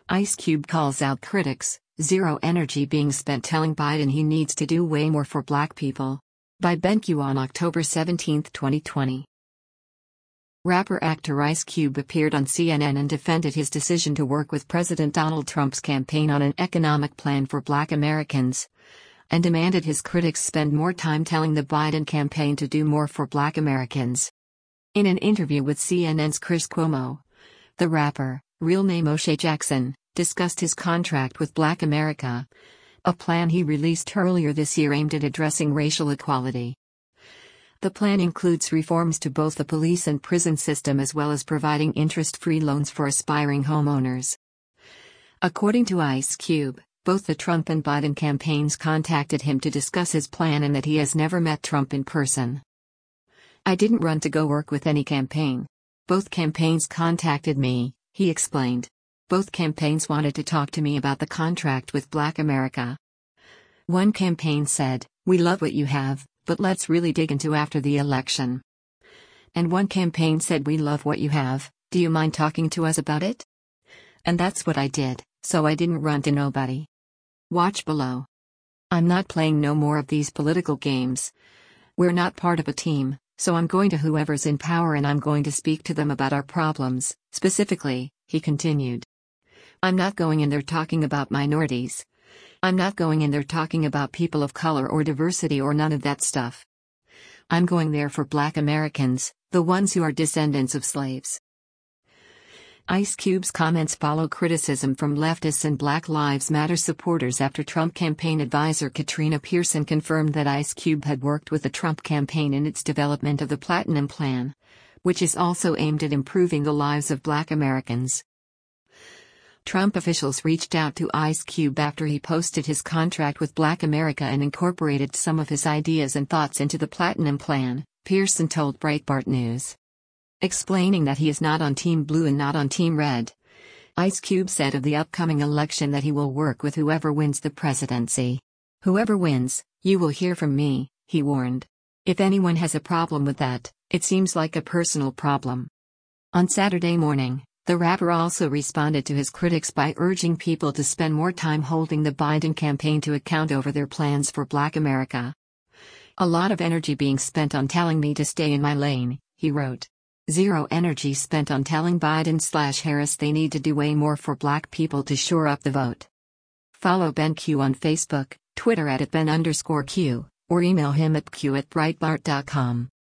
Ice Cube calls out critics, zero energy being spent telling Biden he needs to do way more for black people. By BenQ on October 17, 2020. Rapper-actor Ice Cube appeared on CNN and defended his decision to work with President Donald Trump's campaign on an economic plan for black Americans, and demanded his critics spend more time telling the Biden campaign to do more for black Americans. In an interview with CNN's Chris Cuomo, the rapper, real name O'Shea Jackson, discussed his contract with Black America, a plan he released earlier this year aimed at addressing racial equality. The plan includes reforms to both the police and prison system as well as providing interest-free loans for aspiring homeowners. According to Ice Cube, both the Trump and Biden campaigns contacted him to discuss his plan and that he has never met Trump in person. "I didn't run to go work with any campaign. Both campaigns contacted me," he explained. "Both campaigns wanted to talk to me about the contract with Black America. One campaign said, 'We love what you have, but let's really dig into after the election.' And one campaign said, 'We love what you have, do you mind talking to us about it?' And that's what I did, so I didn't run to nobody." Watch below. "I'm not playing no more of these political games. We're not part of a team, so I'm going to whoever's in power and I'm going to speak to them about our problems, specifically," he continued. "I'm not going in there talking about minorities. I'm not going in there talking about people of color or diversity or none of that stuff. I'm going there for black Americans, the ones who are descendants of slaves." Ice Cube's comments follow criticism from leftists and Black Lives Matter supporters after Trump campaign advisor Katrina Pearson confirmed that Ice Cube had worked with the Trump campaign in its development of the Platinum Plan, which is also aimed at improving the lives of black Americans. Trump officials reached out to Ice Cube after he posted his contract with Black America and incorporated some of his ideas and thoughts into the Platinum Plan, Pearson told Breitbart News. Explaining that he is not on Team Blue and not on Team Red, Ice Cube said of the upcoming election that he will work with whoever wins the presidency. "Whoever wins, you will hear from me," he warned. "If anyone has a problem with that, it seems like a personal problem." On Saturday morning, the rapper also responded to his critics by urging people to spend more time holding the Biden campaign to account over their plans for Black America. "A lot of energy being spent on telling me to stay in my lane," he wrote. "Zero energy spent on telling Biden/Harris they need to do way more for black people to shore up the vote." Follow BenQ on Facebook, Twitter @Ben_Q, or email him at q@breitbart.com.